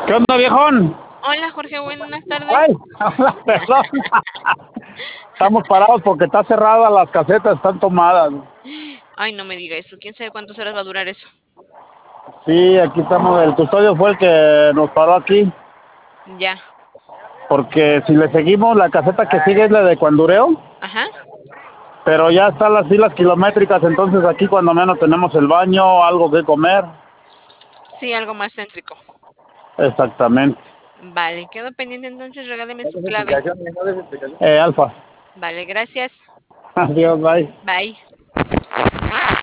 ¿Qué onda, viejón? Hola Jorge, buenas Ay, tardes. hola, perdón. Estamos parados porque está cerrada, las casetas están tomadas. Ay, no me diga eso. ¿Quién sabe cuántas horas va a durar eso? Sí, aquí estamos. El custodio fue el que nos paró aquí. Ya. Porque si le seguimos, la caseta que sigue es la de Cuandureo. Ajá. Pero ya están las filas kilométricas, entonces aquí cuando menos tenemos el baño, algo que comer. Sí, algo más céntrico. Exactamente. Vale, quedo pendiente entonces, regáleme su clave. Alfa. Vale, gracias. Adiós, bye. Bye.